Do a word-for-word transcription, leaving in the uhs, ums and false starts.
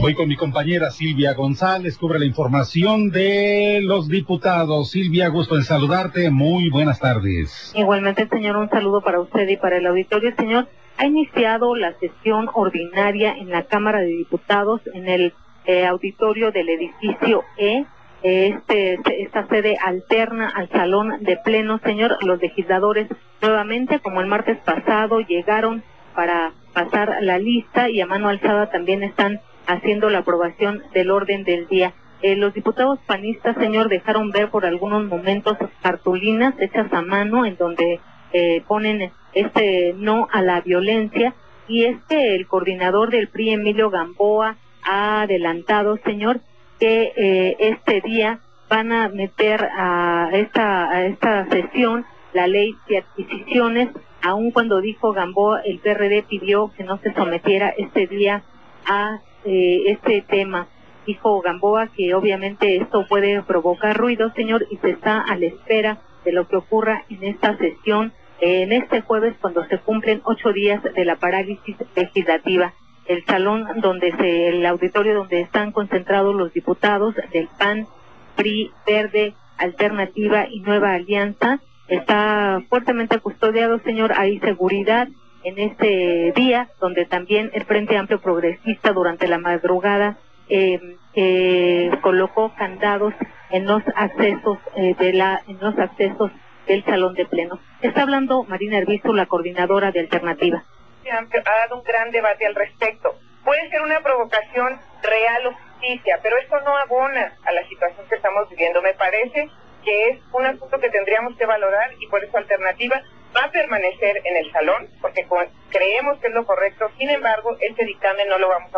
Voy con mi compañera Silvia González, cubre la información de los diputados. Silvia, gusto en saludarte. Muy buenas tardes. Igualmente, señor, un saludo para usted y para el auditorio. Señor, ha iniciado la sesión ordinaria en la Cámara de Diputados en el eh, auditorio del edificio E. Este, esta sede alterna al salón de pleno, señor. Los legisladores nuevamente, como el martes pasado, llegaron para pasar la lista y a mano alzada también están haciendo la aprobación del orden del día. Eh, los diputados panistas, señor, dejaron ver por algunos momentos cartulinas hechas a mano en donde eh, ponen este no a la violencia, y es que el coordinador del P R I, Emilio Gamboa, ha adelantado, señor, que eh, este día van a meter a esta, a esta sesión la ley de adquisiciones, aun cuando dijo Gamboa, el P R D pidió que no se sometiera este día a eh, este tema. Dijo Gamboa que obviamente esto puede provocar ruido, señor, y se está a la espera de lo que ocurra en esta sesión, eh, en este jueves, cuando se cumplen ocho días de la parálisis legislativa. El salón donde se, el auditorio donde están concentrados los diputados del P A N, P R I, Verde, Alternativa y Nueva Alianza, está fuertemente custodiado, señor. Hay seguridad en este día, donde también el Frente Amplio Progresista durante la madrugada eh, eh, colocó candados en los accesos eh, de la, en los accesos del salón de pleno. Está hablando Marina Herbizu, la coordinadora de Alternativa. Ha dado un gran debate al respecto. Puede ser una provocación real o ficticia, pero esto no abona a la situación que estamos viviendo. Me parece que es un asunto que tendríamos que valorar, y por eso Alternativa va a permanecer en el salón, porque creemos que es lo correcto. Sin embargo, este dictamen no lo vamos a